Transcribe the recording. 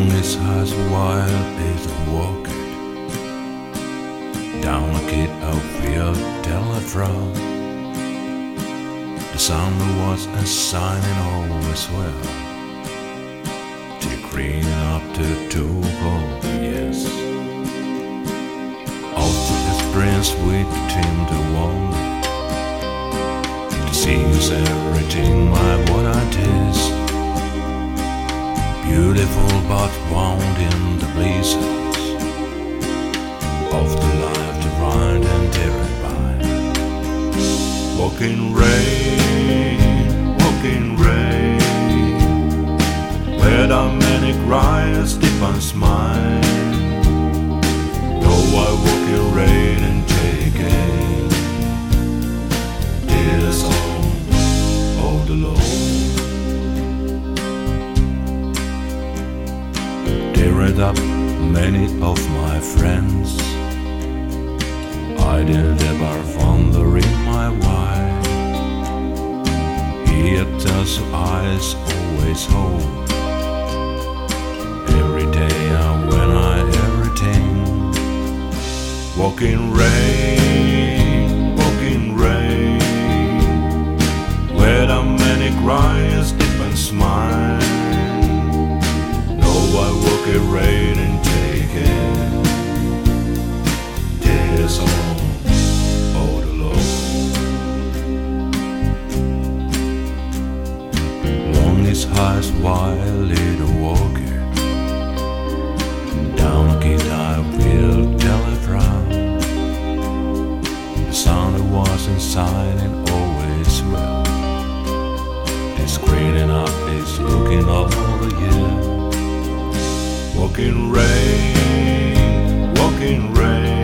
his eyes while he's walking down a gate of your telephone. The sun was a signing always well, green up to 2 whole years. After his prince with him to wonder, to see is everything my what I is. Beautiful but wound in the blizzards of the life to ride and terrify. Walking rain, where the many cries deep and smile. Though I walk in rain and take aim, tears all alone. Teared up many of my friends, I didn't ever wonder in my why. Yet those eyes always hold. Every day and when I everything. Walking rain, where the many cries deep and smile. No, I walk in rain and take it. Tears all alone. Long his eyes while it walking. Down a gate I will telephone. The sound was inside and always well. The screening up is looking all the year. Walking rain,